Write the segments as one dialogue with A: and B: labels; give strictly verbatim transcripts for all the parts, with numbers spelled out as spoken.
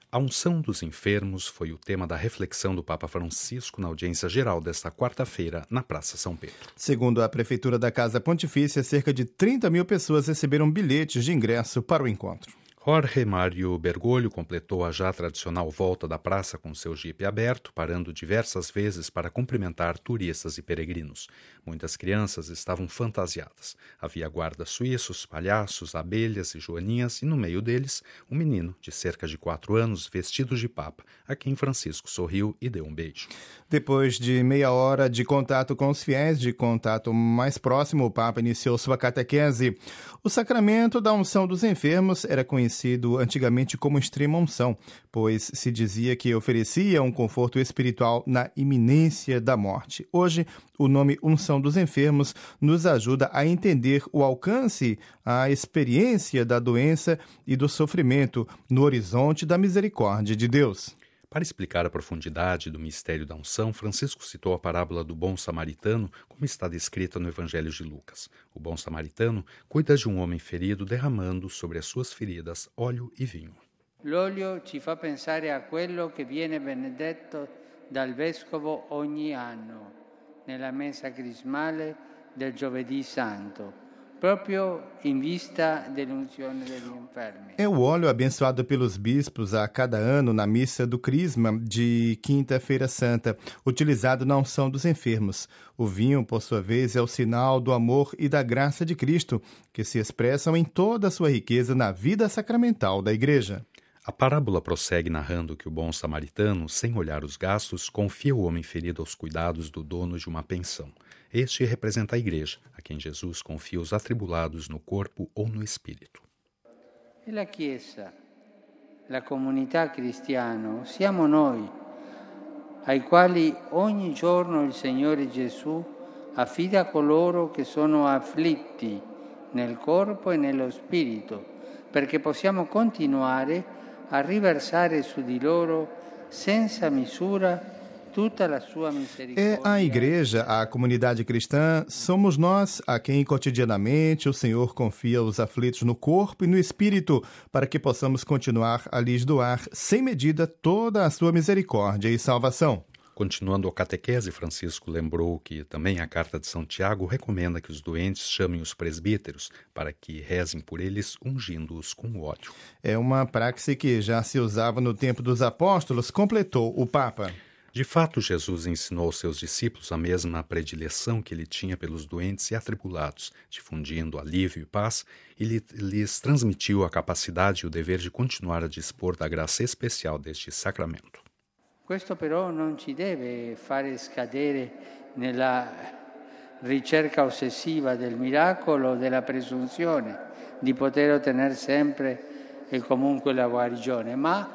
A: A unção dos enfermos foi o tema da reflexão do Papa Francisco na audiência geral desta quarta-feira na Praça São Pedro.
B: Segundo a Prefeitura da Casa Pontifícia, cerca de trinta mil pessoas receberam bilhetes de ingresso para o encontro.
A: Jorge Mário Bergoglio completou a já tradicional volta da praça com seu jipe aberto, parando diversas vezes para cumprimentar turistas e peregrinos. Muitas crianças estavam fantasiadas. Havia guardas suíços, palhaços, abelhas e joaninhas, e no meio deles, um menino de cerca de quatro anos, vestido de papa, a quem Francisco sorriu e deu um beijo.
B: Depois de meia hora de contato com os fiéis, de contato mais próximo, o Papa iniciou sua catequese. O sacramento da unção dos enfermos era conhecido antigamente como extrema-unção, pois se dizia que oferecia um conforto espiritual na iminência da morte. Hoje, o nome unção dos enfermos nos ajuda a entender o alcance, a experiência da doença e do sofrimento no horizonte da misericórdia de Deus.
A: Para explicar a profundidade do mistério da unção, Francisco citou a parábola do bom samaritano, como está descrita no Evangelho de Lucas. O bom samaritano cuida de um homem ferido, derramando sobre as suas feridas óleo e vinho.
C: L'olio ci fa pensare a quello che viene benedetto dal vescovo ogni anno nella messa crismale del Giovedì Santo. Proprio in vista dell'unzione degli infermi.
B: É o óleo abençoado pelos bispos a cada ano na missa do Crisma de Quinta-feira Santa, utilizado na unção dos enfermos. O vinho, por sua vez, é o sinal do amor e da graça de Cristo, que se expressam em toda a sua riqueza na vida sacramental da Igreja.
A: A parábola prossegue narrando que o bom samaritano, sem olhar os gastos, confia o homem ferido aos cuidados do dono de uma pensão. Este representa a Igreja, a quem Jesus confia os atribulados no corpo ou no espírito.
C: E la Chiesa, la comunità cristiana, siamo noi, ai quali ogni giorno il Signore Gesù affida coloro che sono afflitti nel corpo e nello spirito, perché possiamo continuare a riversare su di loro senza misura tutta la sua misericórdia.
B: É a Igreja, a comunidade cristã, somos nós a quem cotidianamente o Senhor confia os aflitos no corpo e no espírito, para que possamos continuar a lhes doar sem medida toda a sua misericórdia e salvação.
A: Continuando a catequese, Francisco lembrou que também a Carta de São Tiago recomenda que os doentes chamem os presbíteros para que rezem por eles, ungindo-os com óleo.
B: É uma praxe que já se usava no tempo dos apóstolos, completou o Papa.
A: De fato, Jesus ensinou aos seus discípulos a mesma predileção que ele tinha pelos doentes e atribulados, difundindo alívio e paz, e lhes transmitiu a capacidade e o dever de continuar a dispor da graça especial deste sacramento.
C: Questo però non ci deve fare scadere nella ricerca ossessiva del miracolo, della presunzione di poter ottenere sempre e comunque la guarigione, ma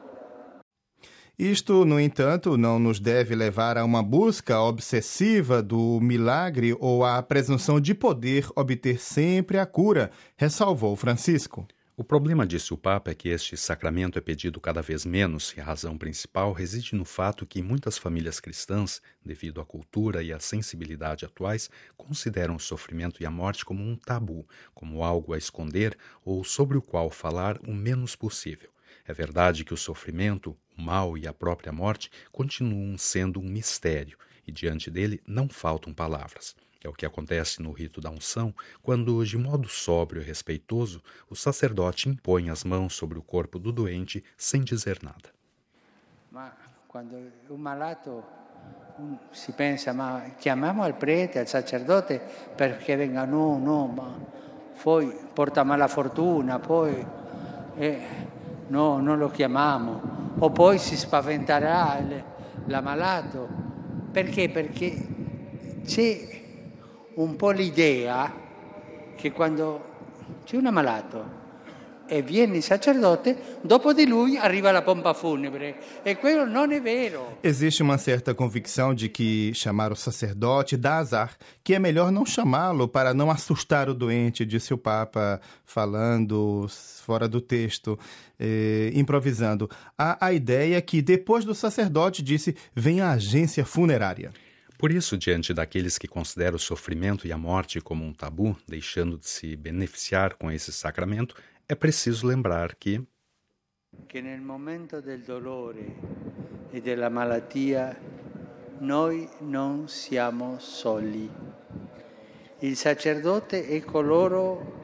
B: Isto, no entanto, não nos deve levar a uma busca obsessiva do milagre ou à presunção de poder obter sempre a cura, ressalvou Francisco.
A: O problema, disse o Papa, é que este sacramento é pedido cada vez menos e a razão principal reside no fato que muitas famílias cristãs, devido à cultura e à sensibilidade atuais, consideram o sofrimento e a morte como um tabu, como algo a esconder ou sobre o qual falar o menos possível. É verdade que o sofrimento, o mal e a própria morte continuam sendo um mistério e diante dele não faltam palavras. É o que acontece no rito da unção, quando, de modo sóbrio e respeitoso, o sacerdote impõe as mãos sobre o corpo do doente sem dizer nada.
C: Ma quando un malato um, si pensa, ma chiamiamo al prete, al sacerdote perché venga, no, no, ma poi porta mala fortuna, poi eh, no, non lo chiamiamo, o poi si spaventerà il, l'ammalato. Perché? Perché c'è un po' l'idea che quando c'è un ammalato e viene il sacerdote, dopo di lui arriva la pompa funebre. E quello non è vero.
B: Existe uma certa convicção de que chamar o sacerdote dá azar, que é melhor não chamá-lo para não assustar o doente, disse o Papa, falando fora do texto, eh, improvisando. Há a ideia que depois do sacerdote, disse, vem a agência funerária.
A: Por isso, diante daqueles que consideram o sofrimento e a morte como um tabu, deixando de se beneficiar com esse sacramento, é preciso lembrar que
C: che nel momento del dolore e della malattia noi non siamo soli. Il sacerdote è coloro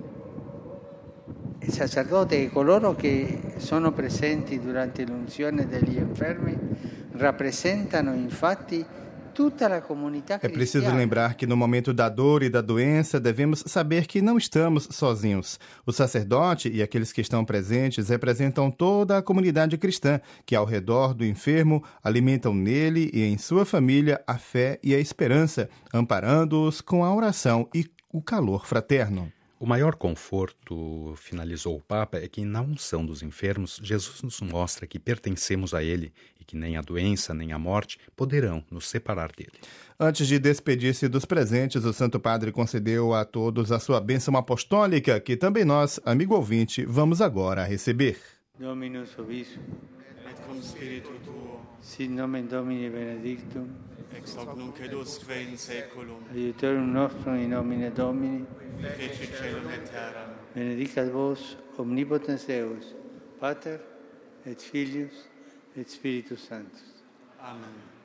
C: Il sacerdote e coloro che sono presenti durante l'unzione degli infermi rappresentano infatti tutta la comunità
B: É
C: cristiana.
B: preciso lembrar que no momento da dor e da doença devemos saber que não estamos sozinhos. O sacerdote e aqueles que estão presentes representam toda a comunidade cristã, que ao redor do enfermo alimentam nele e em sua família a fé e a esperança, amparando-os com a oração e o calor fraterno.
A: O maior conforto, finalizou o Papa, é que na unção dos enfermos, Jesus nos mostra que pertencemos a Ele e que nem a doença nem a morte poderão nos separar dele.
B: Antes de despedir-se dos presentes, o Santo Padre concedeu a todos a sua bênção apostólica, que também nós, amigo ouvinte, vamos agora receber.
C: Dominus vobiscum,
D: et cum spiritu tuo,
C: sit nomen Domini benedictum,
D: ex hoc nunc et usque in saeculum,
C: aiutorium nostrum in nomine Domini,
D: qui feci caelum et terram.
C: benedicat vos omnipotens Deus, Pater et Filius et Spiritus Sanctus.
D: Amen.